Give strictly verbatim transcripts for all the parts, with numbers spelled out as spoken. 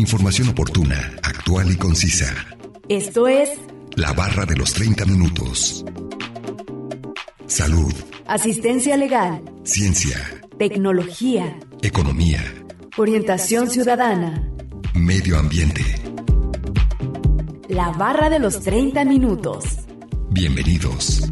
Información oportuna, actual y concisa. Esto es La Barra de los treinta minutos. Salud. Asistencia legal. Ciencia. Tecnología. Economía. Orientación ciudadana. Medio ambiente. La Barra de los treinta minutos. Bienvenidos.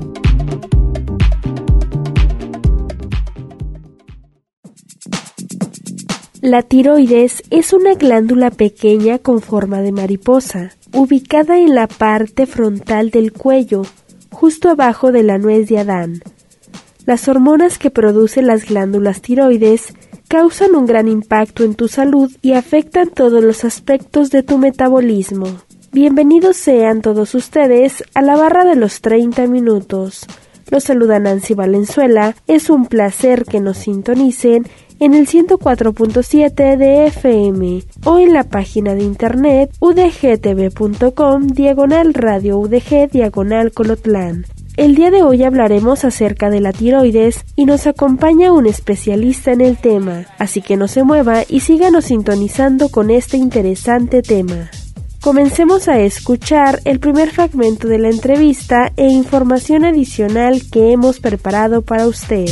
La tiroides es una glándula pequeña con forma de mariposa, ubicada en la parte frontal del cuello, justo abajo de la nuez de Adán. Las hormonas que producen las glándulas tiroides causan un gran impacto en tu salud y afectan todos los aspectos de tu metabolismo. Bienvenidos sean todos ustedes a la Barra de los treinta minutos. Los saluda Nancy Valenzuela. Es un placer que nos sintonicen en el ciento cuatro punto siete de F M o en la página de internet udgtv.com diagonal radio udg diagonal colotlán. El día de hoy hablaremos acerca de la tiroides y nos acompaña un especialista en el tema, así que no se mueva y síganos sintonizando con este interesante tema. Comencemos a escuchar el primer fragmento de la entrevista e información adicional que hemos preparado para usted.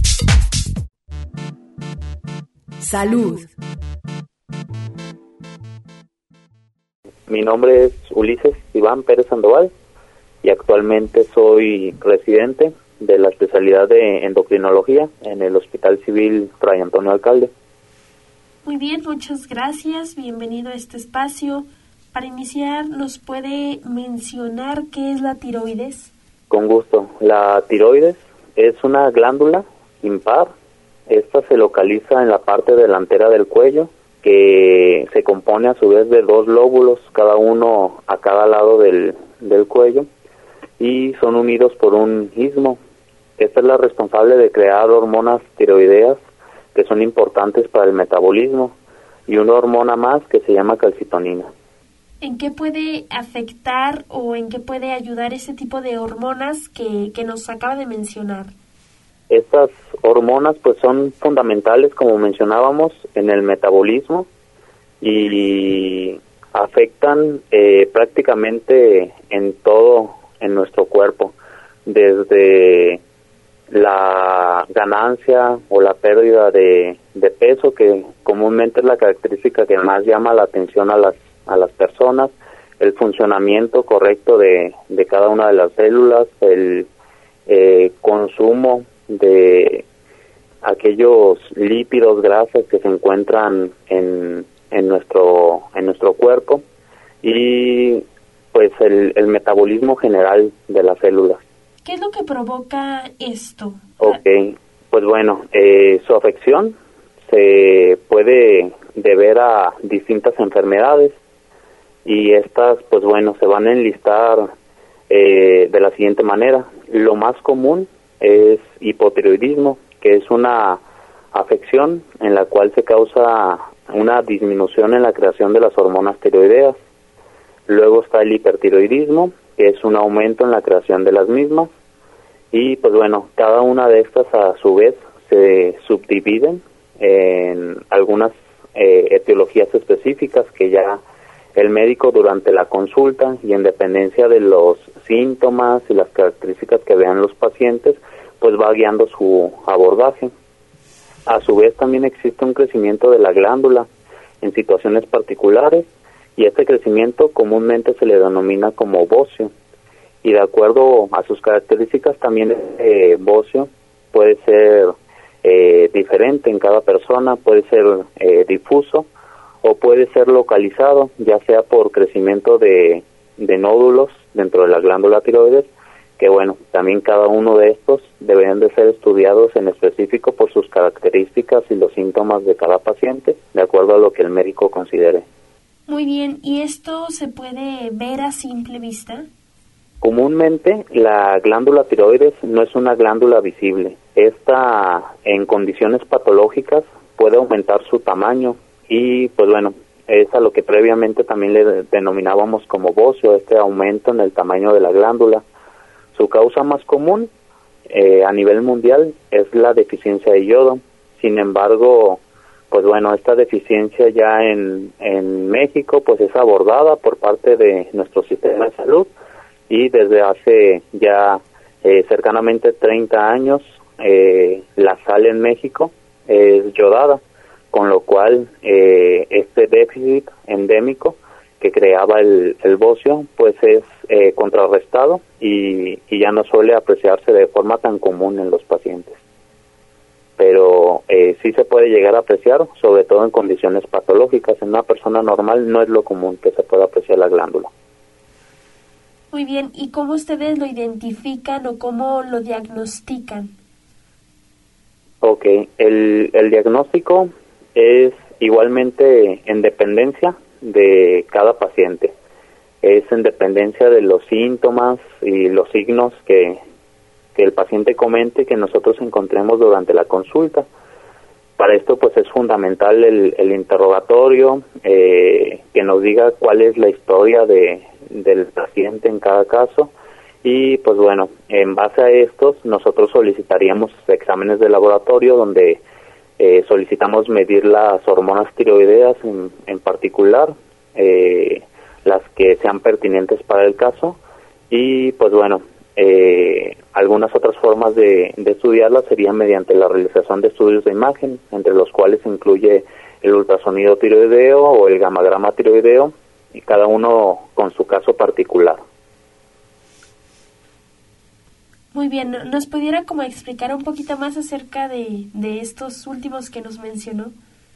Salud. Mi nombre es Ulises Iván Pérez Sandoval y actualmente soy residente de la especialidad de endocrinología en el Hospital Civil Fray Antonio Alcalde. Muy bien, muchas gracias. Bienvenido a este espacio. Para iniciar, ¿nos puede mencionar qué es la tiroides? Con gusto. La tiroides es una glándula impar. Esta se localiza en la parte delantera del cuello, que se compone a su vez de dos lóbulos, cada uno a cada lado del, del cuello, y son unidos por un istmo. Esta es la responsable de crear hormonas tiroideas que son importantes para el metabolismo, y una hormona más que se llama calcitonina. ¿En qué puede afectar o en qué puede ayudar ese tipo de hormonas que, que nos acaba de mencionar? Estas hormonas pues son fundamentales, como mencionábamos, en el metabolismo y afectan eh, prácticamente en todo en nuestro cuerpo, desde la ganancia o la pérdida de, de peso, que comúnmente es la característica que más llama la atención a las a las personas, el funcionamiento correcto de, de cada una de las células, el eh, consumo de aquellos lípidos, grasas que se encuentran en, en nuestro en nuestro cuerpo y pues el, el metabolismo general de las células. ¿Qué es lo que provoca esto? Ok, pues bueno, eh, su afección se puede deber a distintas enfermedades y estas pues bueno se van a enlistar eh, de la siguiente manera. Lo más común es hipotiroidismo, que es una afección en la cual se causa una disminución en la creación de las hormonas tiroideas. Luego está el hipertiroidismo, que es un aumento en la creación de las mismas. Y pues bueno, cada una de estas a su vez se subdividen en algunas eh, etiologías específicas que ya el médico durante la consulta y en dependencia de los síntomas y las características que vean los pacientes, pues va guiando su abordaje. A su vez también existe un crecimiento de la glándula en situaciones particulares y este crecimiento comúnmente se le denomina como bocio y de acuerdo a sus características también este bocio puede ser eh, diferente en cada persona, puede ser eh, difuso o puede ser localizado, ya sea por crecimiento de, de nódulos dentro de la glándula tiroides, que bueno, también cada uno de estos deberían de ser estudiados en específico por sus características y los síntomas de cada paciente, de acuerdo a lo que el médico considere. Muy bien, ¿y esto se puede ver a simple vista? Comúnmente la glándula tiroides no es una glándula visible. Esta en condiciones patológicas puede aumentar su tamaño y pues bueno, es a lo que previamente también le denominábamos como bocio, este aumento en el tamaño de la glándula. Su causa más común eh, a nivel mundial es la deficiencia de yodo. Sin embargo, pues bueno, esta deficiencia ya en, en México pues es abordada por parte de nuestro sistema de salud, y desde hace ya eh, cercanamente treinta años eh, la sal en México es yodada, con lo cual eh, este déficit endémico que creaba el, el bocio pues es eh, contrarrestado y, y ya no suele apreciarse de forma tan común en los pacientes. Pero eh, sí se puede llegar a apreciar, sobre todo en condiciones patológicas. En una persona normal no es lo común que se pueda apreciar la glándula. Muy bien, ¿y cómo ustedes lo identifican o cómo lo diagnostican? Ok, el, el diagnóstico es igualmente en dependencia de cada paciente. Es en dependencia de los síntomas y los signos que, que el paciente comente, que nosotros encontremos durante la consulta. Para esto pues es fundamental el, el interrogatorio, eh, que nos diga cuál es la historia de, del paciente en cada caso, y pues bueno, en base a estos nosotros solicitaríamos exámenes de laboratorio donde eh, solicitamos medir las hormonas tiroideas en, en particular, eh, las que sean pertinentes para el caso, y pues bueno, eh, algunas otras formas de, de estudiarlas serían mediante la realización de estudios de imagen, entre los cuales se incluye el ultrasonido tiroideo o el gamagrama tiroideo, y cada uno con su caso particular. Muy bien, ¿nos pudiera como explicar un poquito más acerca de, de estos últimos que nos mencionó?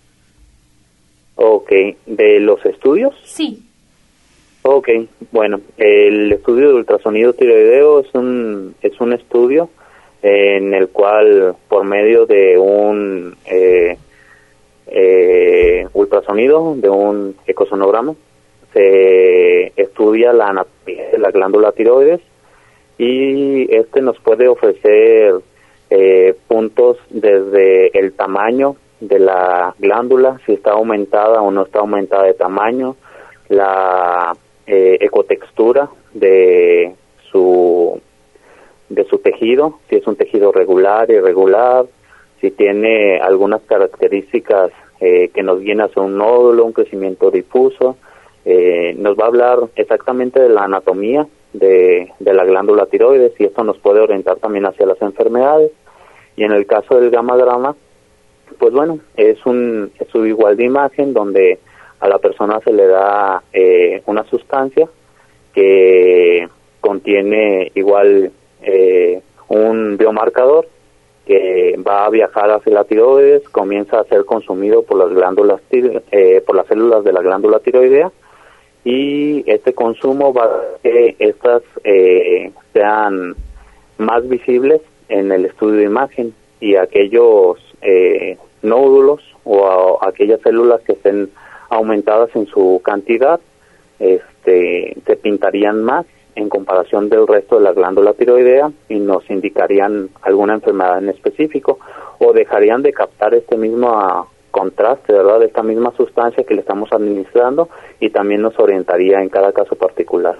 Ok, ¿de los estudios? Sí. Ok, bueno, el estudio de ultrasonido tiroideo es un, es un estudio en el cual por medio de un eh, eh, ultrasonido, de un ecosonograma, se estudia la anatomía de la glándula tiroides, y este nos puede ofrecer eh, puntos desde el tamaño de la glándula, si está aumentada o no está aumentada de tamaño, la eh, ecotextura de su de su tejido, si es un tejido regular, irregular, si tiene algunas características eh, que nos guían hacia un nódulo, un crecimiento difuso. Eh, nos va a hablar exactamente de la anatomía de, de la glándula tiroides, y esto nos puede orientar también hacia las enfermedades. Y en el caso del gamagrama, pues bueno, es un estudio igual de imagen donde a la persona se le da eh, una sustancia que contiene igual eh, un biomarcador que va a viajar hacia la tiroides, comienza a ser consumido por las glándulas eh, por las células de la glándula tiroidea, y este consumo va a hacer que estas eh, sean más visibles en el estudio de imagen, y aquellos eh, nódulos o a, aquellas células que estén aumentadas en su cantidad este, se pintarían más en comparación del resto de la glándula tiroidea, y nos indicarían alguna enfermedad en específico, o dejarían de captar este mismo contraste, ¿verdad?, de esta misma sustancia que le estamos administrando, y también nos orientaría en cada caso particular.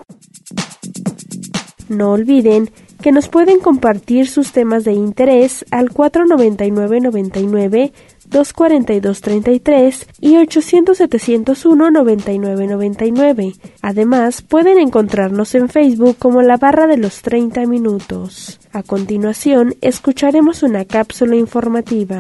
No olviden que nos pueden compartir sus temas de interés al cuatro noventa y nueve noventa y nueve, dos cuarenta y dos treinta y tres y ochocientos setecientos uno noventa y nueve noventa y nueve. Además, pueden encontrarnos en Facebook como La Barra de los treinta Minutos. A continuación, escucharemos una cápsula informativa.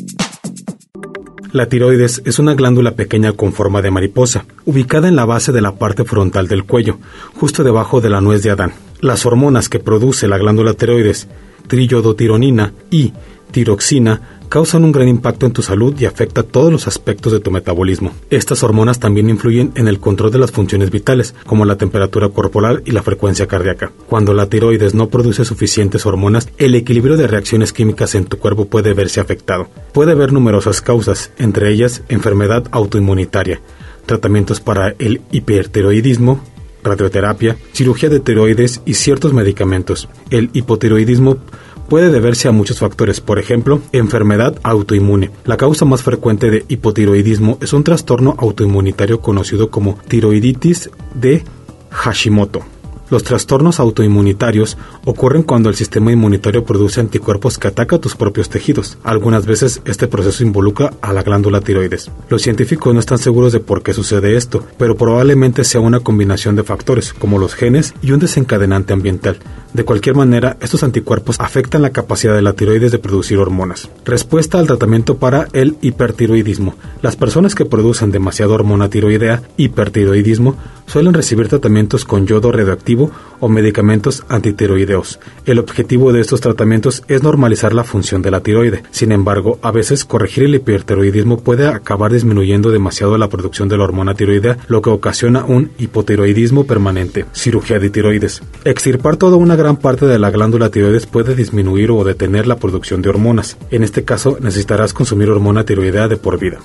La tiroides es una glándula pequeña con forma de mariposa, ubicada en la base de la parte frontal del cuello, justo debajo de la nuez de Adán. Las hormonas que produce la glándula tiroides, triiodotironina y tiroxina, causan un gran impacto en tu salud y afecta todos los aspectos de tu metabolismo. Estas hormonas también influyen en el control de las funciones vitales, como la temperatura corporal y la frecuencia cardíaca. Cuando la tiroides no produce suficientes hormonas, el equilibrio de reacciones químicas en tu cuerpo puede verse afectado. Puede haber numerosas causas, entre ellas enfermedad autoinmunitaria, tratamientos para el hipertiroidismo, radioterapia, cirugía de tiroides y ciertos medicamentos. El hipotiroidismo puede deberse a muchos factores, por ejemplo, enfermedad autoinmune. La causa más frecuente de hipotiroidismo es un trastorno autoinmunitario conocido como tiroiditis de Hashimoto. Los trastornos autoinmunitarios ocurren cuando el sistema inmunitario produce anticuerpos que atacan tus propios tejidos. Algunas veces este proceso involucra a la glándula tiroides. Los científicos no están seguros de por qué sucede esto, pero probablemente sea una combinación de factores, como los genes y un desencadenante ambiental. De cualquier manera, estos anticuerpos afectan la capacidad de la tiroides de producir hormonas. Respuesta al tratamiento para el hipertiroidismo. Las personas que producen demasiada hormona tiroidea, hipertiroidismo, suelen recibir tratamientos con yodo radioactivo o medicamentos antitiroideos. El objetivo de estos tratamientos es normalizar la función de la tiroide. Sin embargo, a veces corregir el hipertiroidismo puede acabar disminuyendo demasiado la producción de la hormona tiroidea, lo que ocasiona un hipotiroidismo permanente. Cirugía de tiroides. Extirpar toda una gran parte de la glándula tiroides puede disminuir o detener la producción de hormonas. En este caso, necesitarás consumir hormona tiroidea de por vida.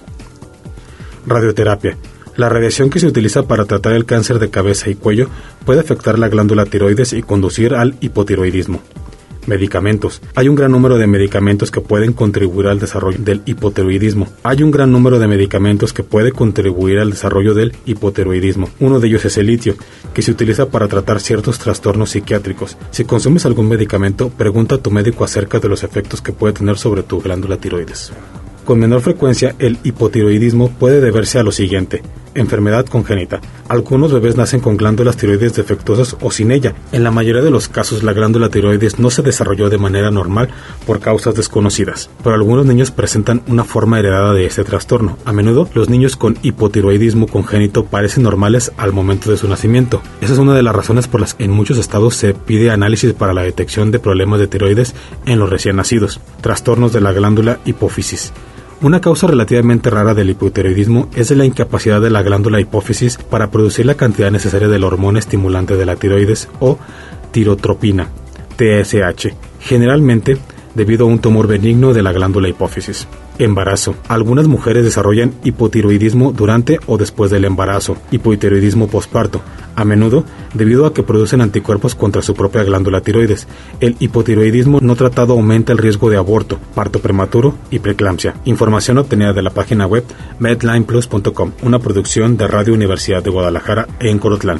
Radioterapia. La radiación que se utiliza para tratar el cáncer de cabeza y cuello puede afectar la glándula tiroides y conducir al hipotiroidismo. Medicamentos. Hay un gran número de medicamentos que pueden contribuir al desarrollo del hipotiroidismo. Hay un gran número de medicamentos que pueden contribuir al desarrollo del hipotiroidismo. Uno de ellos es el litio, que se utiliza para tratar ciertos trastornos psiquiátricos. Si consumes algún medicamento, pregunta a tu médico acerca de los efectos que puede tener sobre tu glándula tiroides. Con menor frecuencia, el hipotiroidismo puede deberse a lo siguiente: enfermedad congénita. Algunos bebés nacen con glándulas tiroides defectuosas o sin ella. En la mayoría de los casos, la glándula tiroides no se desarrolló de manera normal por causas desconocidas, pero algunos niños presentan una forma heredada de este trastorno. A menudo, los niños con hipotiroidismo congénito parecen normales al momento de su nacimiento. Esa es una de las razones por las que en muchos estados se pide análisis para la detección de problemas de tiroides en los recién nacidos. Trastornos de la glándula hipófisis. Una causa relativamente rara del hipotiroidismo es la incapacidad de la glándula hipófisis para producir la cantidad necesaria de la hormona estimulante de la tiroides o tirotropina, T S H, generalmente debido a un tumor benigno de la glándula hipófisis. Embarazo. Algunas mujeres desarrollan hipotiroidismo durante o después del embarazo, hipotiroidismo posparto, a menudo debido a que producen anticuerpos contra su propia glándula tiroides. El hipotiroidismo no tratado aumenta el riesgo de aborto, parto prematuro y preeclampsia. Información obtenida de la página web medline plus punto com, una producción de Radio Universidad de Guadalajara en Colotlán.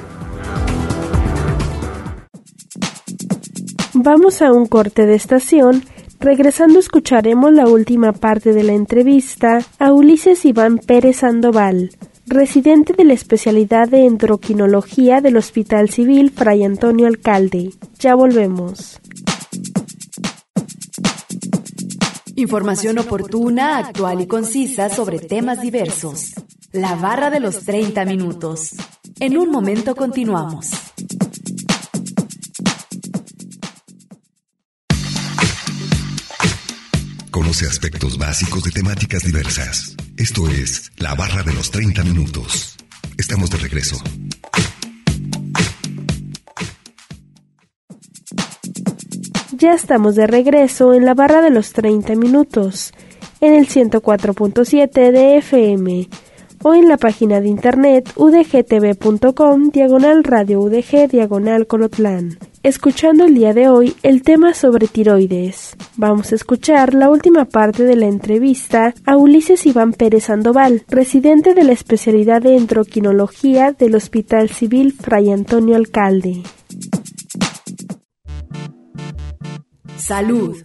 Vamos a un corte de estación. Regresando escucharemos la última parte de la entrevista a Ulises Iván Pérez Sandoval, residente de la especialidad de endocrinología del Hospital Civil Fray Antonio Alcalde. Ya volvemos. Información oportuna, actual y concisa sobre temas diversos. La barra de los treinta minutos. En un momento continuamos. Conoce aspectos básicos de temáticas diversas. Esto es La Barra de los treinta minutos. Estamos de regreso. Ya estamos de regreso en La Barra de los treinta minutos, en el ciento cuatro punto siete de F M, o en la página de internet udgtv.com, diagonal radio udg, diagonal Colotlán. Escuchando el día de hoy el tema sobre tiroides. Vamos a escuchar la última parte de la entrevista a Ulises Iván Pérez Sandoval, residente de la especialidad de endocrinología del Hospital Civil Fray Antonio Alcalde. Salud.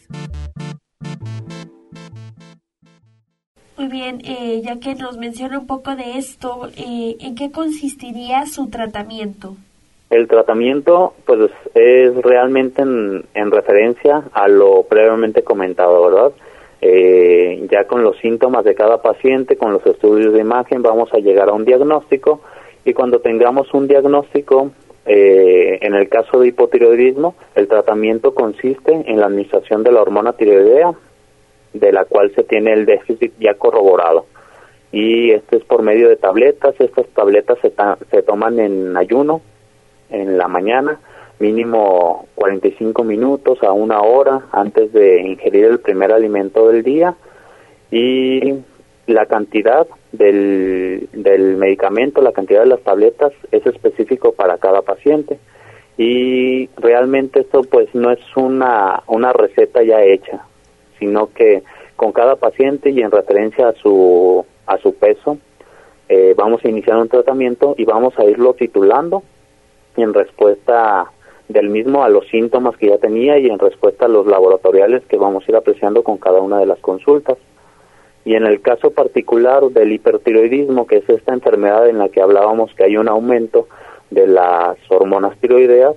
Muy bien, eh, ya que nos menciona un poco de esto, eh, ¿en qué consistiría su tratamiento? El tratamiento, pues, es realmente en, en referencia a lo previamente comentado, ¿verdad? Eh, ya con los síntomas de cada paciente, con los estudios de imagen, vamos a llegar a un diagnóstico, y cuando tengamos un diagnóstico, eh, en el caso de hipotiroidismo, el tratamiento consiste en la administración de la hormona tiroidea, de la cual se tiene el déficit ya corroborado. Y esto es por medio de tabletas. Estas tabletas se, ta- se toman en ayuno, en la mañana, mínimo cuarenta y cinco minutos a una hora antes de ingerir el primer alimento del día, y la cantidad del, del medicamento, la cantidad de las tabletas es específico para cada paciente, y realmente esto pues no es una, una receta ya hecha, sino que con cada paciente y en referencia a su, a su peso, eh, vamos a iniciar un tratamiento y vamos a irlo titulando en respuesta del mismo a los síntomas que ya tenía y en respuesta a los laboratoriales que vamos a ir apreciando con cada una de las consultas. Y en el caso particular del hipertiroidismo, que es esta enfermedad en la que hablábamos que hay un aumento de las hormonas tiroideas,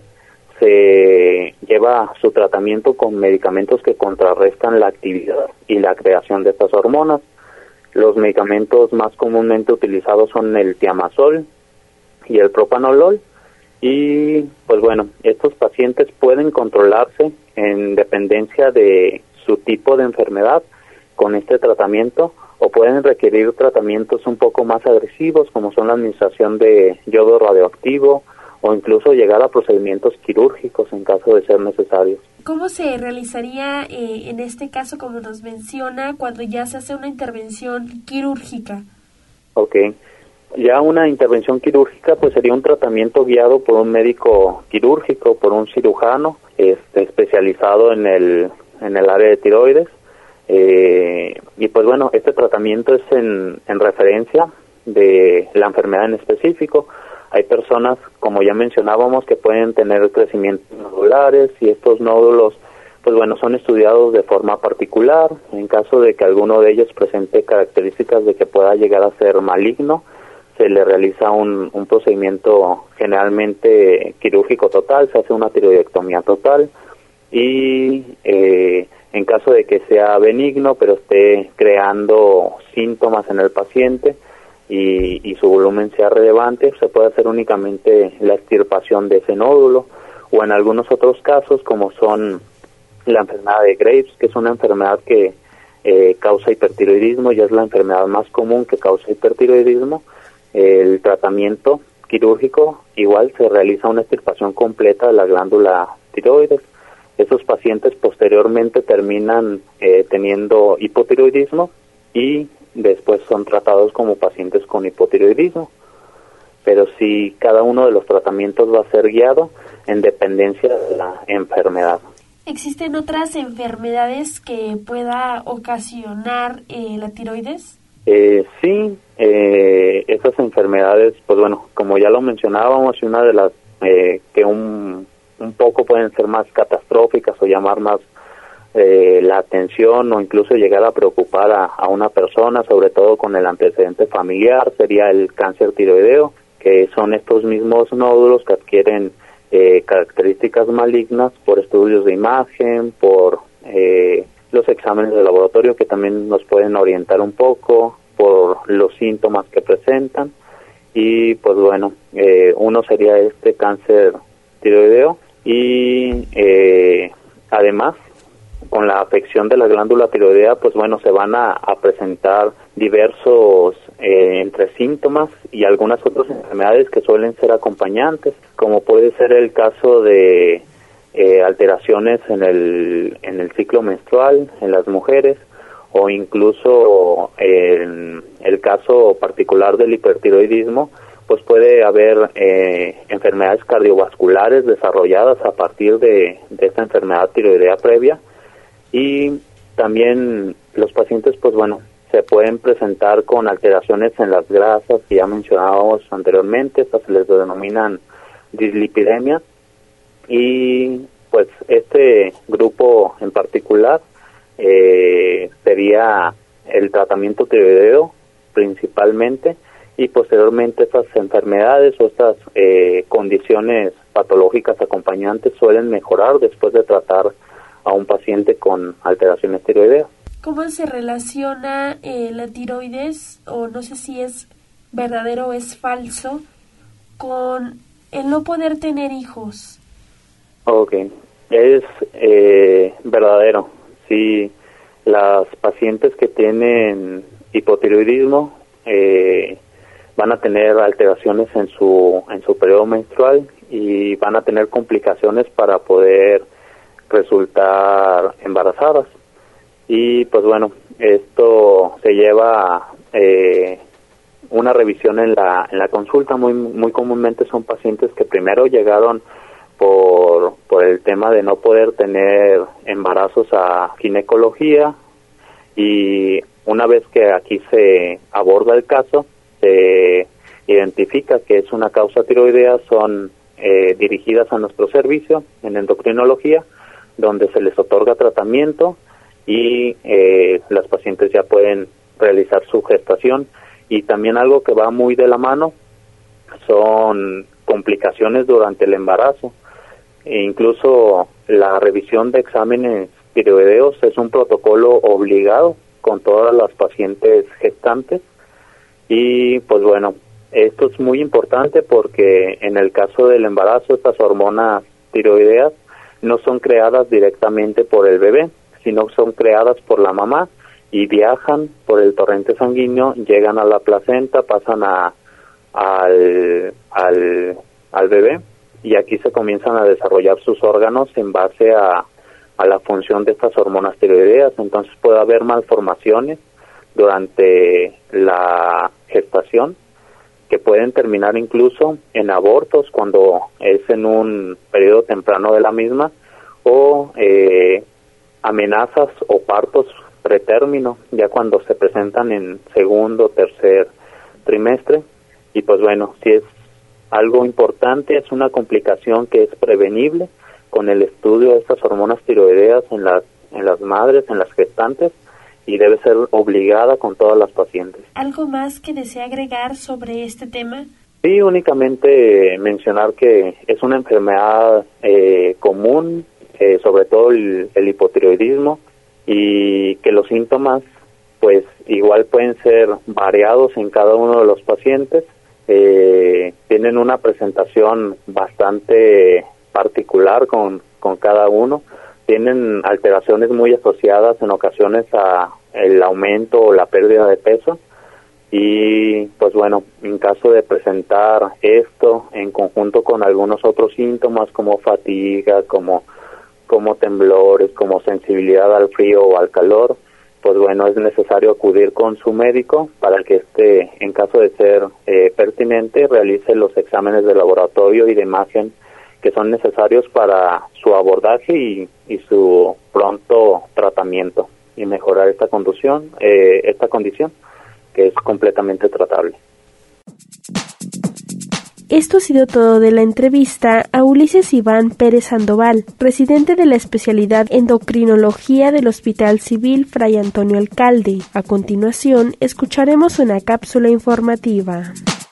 se lleva su tratamiento con medicamentos que contrarrestan la actividad y la creación de estas hormonas. Los medicamentos más comúnmente utilizados son el tiamazol y el propanolol, y pues bueno, estos pacientes pueden controlarse en dependencia de su tipo de enfermedad con este tratamiento, o pueden requerir tratamientos un poco más agresivos, como son la administración de yodo radioactivo, o incluso llegar a procedimientos quirúrgicos en caso de ser necesarios. ¿Cómo se realizaría eh, en este caso, como nos menciona, cuando ya se hace una intervención quirúrgica? Ok, ya una intervención quirúrgica pues sería un tratamiento guiado por un médico quirúrgico, por un cirujano este, especializado en el, en el área de tiroides. Eh, y pues bueno, este tratamiento es en, en referencia de la enfermedad en específico. Hay personas, como ya mencionábamos, que pueden tener crecimientos nodulares, y estos nódulos, pues bueno, son estudiados de forma particular. En caso de que alguno de ellos presente características de que pueda llegar a ser maligno, se le realiza un, un procedimiento generalmente quirúrgico total, se hace una tiroidectomía total, y eh, en caso de que sea benigno, pero esté creando síntomas en el paciente, Y, y su volumen sea relevante, se puede hacer únicamente la extirpación de ese nódulo, o en algunos otros casos, como son la enfermedad de Graves, que es una enfermedad que eh, causa hipertiroidismo, y es la enfermedad más común que causa hipertiroidismo. El tratamiento quirúrgico igual se realiza una extirpación completa de la glándula tiroides. Esos pacientes posteriormente terminan eh, teniendo hipotiroidismo, y después son tratados como pacientes con hipotiroidismo. Pero sí, cada uno de los tratamientos va a ser guiado en dependencia de la enfermedad. ¿Existen otras enfermedades que pueda ocasionar eh, la tiroides? Eh, sí, eh, esas enfermedades, pues bueno, como ya lo mencionábamos, una de las eh, que un, un poco pueden ser más catastróficas o llamar más Eh, la atención, o incluso llegar a preocupar a, a una persona, sobre todo con el antecedente familiar, sería el cáncer tiroideo, que son estos mismos nódulos que adquieren eh, características malignas por estudios de imagen, por eh, los exámenes de laboratorio que también nos pueden orientar un poco, por los síntomas que presentan. Y pues bueno, eh, uno sería este cáncer tiroideo, y eh, además con la afección de la glándula tiroidea, pues bueno, se van a, a presentar diversos eh, entre síntomas y algunas otras enfermedades que suelen ser acompañantes, como puede ser el caso de eh, alteraciones en el en el ciclo menstrual en las mujeres, o incluso en el caso particular del hipertiroidismo, pues puede haber eh, enfermedades cardiovasculares desarrolladas a partir de, de esta enfermedad tiroidea previa. Y también los pacientes, pues bueno, se pueden presentar con alteraciones en las grasas que ya mencionábamos anteriormente. Estas se les denominan dislipidemia, y pues este grupo en particular eh, sería el tratamiento tiroideo principalmente, y posteriormente estas enfermedades o estas eh, condiciones patológicas acompañantes suelen mejorar después de tratar a un paciente con alteraciones tiroideas. ¿Cómo se relaciona eh, la tiroides, o no sé si es verdadero o es falso, con el no poder tener hijos? Ok, es eh, verdadero. Sí, las pacientes que tienen hipotiroidismo eh, van a tener alteraciones en su en su periodo menstrual, y van a tener complicaciones para poder resultar embarazadas. Y pues bueno, esto se lleva a eh, una revisión en la en la consulta. Muy muy comúnmente son pacientes que primero llegaron por por el tema de no poder tener embarazos a ginecología, y una vez que aquí se aborda el caso, se identifica que es una causa tiroidea, son eh, dirigidas a nuestro servicio en endocrinología, donde se les otorga tratamiento y eh, las pacientes ya pueden realizar su gestación. Y también algo que va muy de la mano son complicaciones durante el embarazo. E incluso la revisión de exámenes tiroideos es un protocolo obligado con todas las pacientes gestantes. Y pues bueno, esto es muy importante porque en el caso del embarazo estas hormonas tiroideas no son creadas directamente por el bebé, sino son creadas por la mamá y viajan por el torrente sanguíneo, llegan a la placenta, pasan a al, al, al bebé, y aquí se comienzan a desarrollar sus órganos en base a, a la función de estas hormonas tiroideas. Entonces puede haber malformaciones durante la gestación que pueden terminar incluso en abortos cuando es en un periodo temprano de la misma, o eh, amenazas o partos pretérmino, ya cuando se presentan en segundo o tercer trimestre. Y pues bueno, si es algo importante, es una complicación que es prevenible con el estudio de estas hormonas tiroideas en las, en las madres, en las gestantes, y debe ser obligada con todas las pacientes. ¿Algo más que desea agregar sobre este tema? Sí, únicamente mencionar que es una enfermedad eh, común, eh, sobre todo el, el hipotiroidismo, y que los síntomas pues igual pueden ser variados en cada uno de los pacientes. Eh, tienen una presentación bastante particular con, con cada uno. Tienen alteraciones muy asociadas en ocasiones a el aumento o la pérdida de peso, y pues bueno, en caso de presentar esto en conjunto con algunos otros síntomas como fatiga, como como temblores, como sensibilidad al frío o al calor, pues bueno, es necesario acudir con su médico para que éste, en caso de ser eh, pertinente, realice los exámenes de laboratorio y de imagen que son necesarios para su abordaje y, y su pronto tratamiento y mejorar esta condición, eh, esta condición que es completamente tratable. Esto ha sido todo de la entrevista a Ulises Iván Pérez Sandoval, residente de la especialidad endocrinología del Hospital Civil Fray Antonio Alcalde. A continuación, escucharemos una cápsula informativa.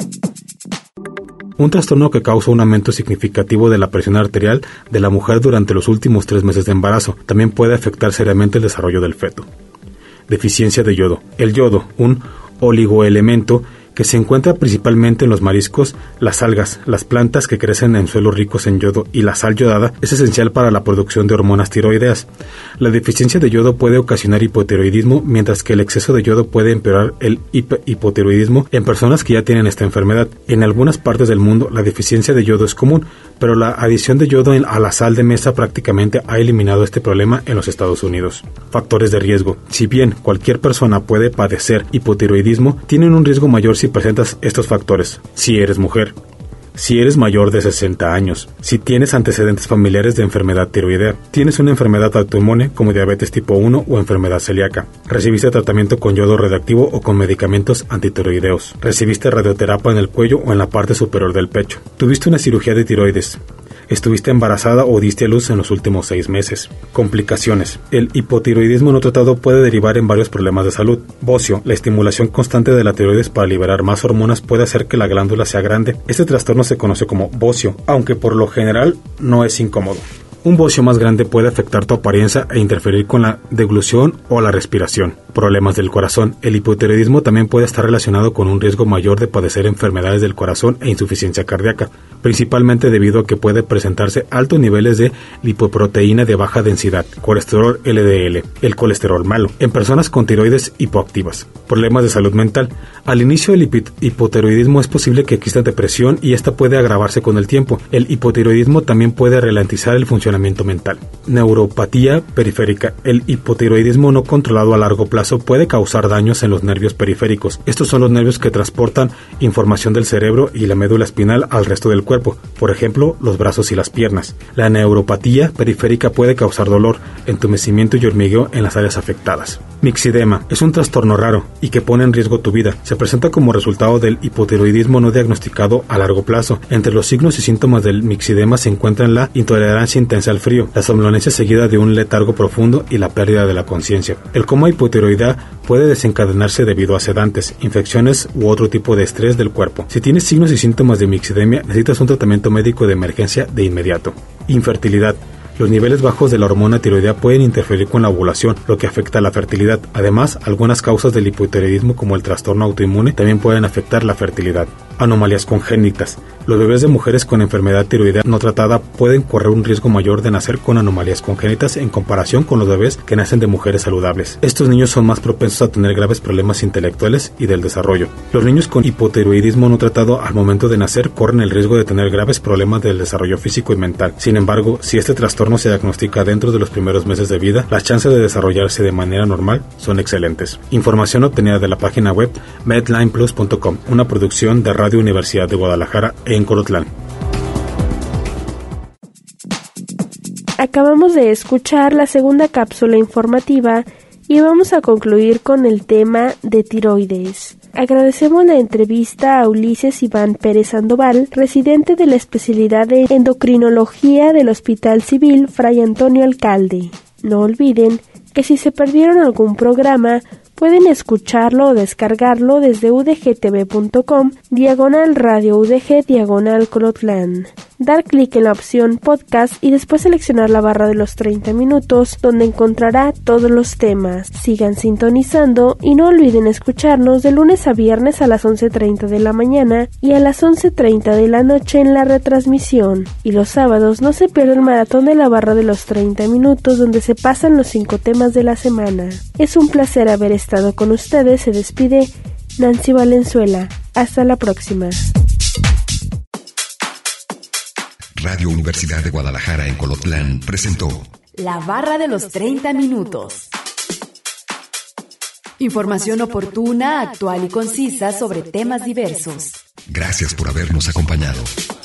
Un trastorno que causa un aumento significativo de la presión arterial de la mujer durante los últimos tres meses de embarazo también puede afectar seriamente el desarrollo del feto. Deficiencia de yodo. El yodo, un oligoelemento que se encuentra principalmente en los mariscos, las algas, las plantas que crecen en suelos ricos en yodo y la sal yodada, es esencial para la producción de hormonas tiroideas. La deficiencia de yodo puede ocasionar hipotiroidismo, mientras que el exceso de yodo puede empeorar el hip- hipotiroidismo en personas que ya tienen esta enfermedad. En algunas partes del mundo la deficiencia de yodo es común, pero la adición de yodo a la sal de mesa prácticamente ha eliminado este problema en los Estados Unidos. Factores de riesgo. Si bien cualquier persona puede padecer hipotiroidismo, tienen un riesgo mayor si presentas estos factores. Si eres mujer, si eres mayor de sesenta años, si tienes antecedentes familiares de enfermedad tiroidea, tienes una enfermedad autoinmune como diabetes tipo uno o enfermedad celíaca, recibiste tratamiento con yodo radioactivo o con medicamentos antitiroideos, recibiste radioterapia en el cuello o en la parte superior del pecho, tuviste una cirugía de tiroides, estuviste embarazada o diste a luz en los últimos seis meses. Complicaciones. El hipotiroidismo no tratado puede derivar en varios problemas de salud. Bocio. La estimulación constante de la tiroides para liberar más hormonas puede hacer que la glándula sea grande. Este trastorno se conoce como bocio, aunque por lo general no es incómodo. Un bocio más grande puede afectar tu apariencia e interferir con la deglución o la respiración. Problemas del corazón. El hipotiroidismo también puede estar relacionado con un riesgo mayor de padecer enfermedades del corazón e insuficiencia cardíaca, principalmente debido a que puede presentarse altos niveles de lipoproteína de baja densidad, colesterol L D L, el colesterol malo, en personas con tiroides hipoactivas. Problemas de salud mental. Al inicio del hipotiroidismo es posible que exista depresión y esta puede agravarse con el tiempo. El hipotiroidismo también puede ralentizar el funcionamiento funcionamiento mental. Neuropatía periférica. El hipotiroidismo no controlado a largo plazo puede causar daños en los nervios periféricos. Estos son los nervios que transportan información del cerebro y la médula espinal al resto del cuerpo, por ejemplo, los brazos y las piernas. La neuropatía periférica puede causar dolor, entumecimiento y hormigueo en las áreas afectadas. Mixedema es un trastorno raro y que pone en riesgo tu vida. Se presenta como resultado del hipotiroidismo no diagnosticado a largo plazo. Entre los signos y síntomas del mixedema se encuentran la intolerancia intensa al frío, la somnolencia seguida de un letargo profundo y la pérdida de la conciencia. El coma hipotiroidea puede desencadenarse debido a sedantes, infecciones u otro tipo de estrés del cuerpo. Si tienes signos y síntomas de mixedemia, necesitas un tratamiento médico de emergencia de inmediato. Infertilidad. Los niveles bajos de la hormona tiroidea pueden interferir con la ovulación, lo que afecta a la fertilidad. Además, algunas causas del hipotiroidismo, como el trastorno autoinmune, también pueden afectar la fertilidad. Anomalías congénitas. Los bebés de mujeres con enfermedad tiroidea no tratada pueden correr un riesgo mayor de nacer con anomalías congénitas en comparación con los bebés que nacen de mujeres saludables. Estos niños son más propensos a tener graves problemas intelectuales y del desarrollo. Los niños con hipotiroidismo no tratado al momento de nacer corren el riesgo de tener graves problemas del desarrollo físico y mental. Sin embargo, si este trastorno se diagnostica dentro de los primeros meses de vida, las chances de desarrollarse de manera normal son excelentes. Información obtenida de la página web medline plus punto com, una producción de Radio Universidad de Guadalajara en Colotlán. Acabamos de escuchar la segunda cápsula informativa y vamos a concluir con el tema de tiroides. Agradecemos la entrevista a Ulises Iván Pérez Sandoval, residente de la especialidad de endocrinología del Hospital Civil Fray Antonio Alcalde. No olviden que si se perdieron algún programa, pueden escucharlo o descargarlo desde udgtv.com, diagonal radio UDG, diagonal Colotlán. Dar clic en la opción podcast y después seleccionar la barra de los treinta minutos, donde encontrará todos los temas. Sigan sintonizando y no olviden escucharnos de lunes a viernes a las once treinta de la mañana y a las once treinta de la noche en la retransmisión. Y los sábados no se pierda el maratón de la barra de los treinta minutos, donde se pasan los cinco temas de la semana. Es un placer haber estado con ustedes. Se despide Nancy Valenzuela. Hasta la próxima. Radio Universidad de Guadalajara en Colotlán presentó La Barra de los treinta minutos. Información oportuna, actual y concisa sobre temas diversos. Gracias por habernos acompañado.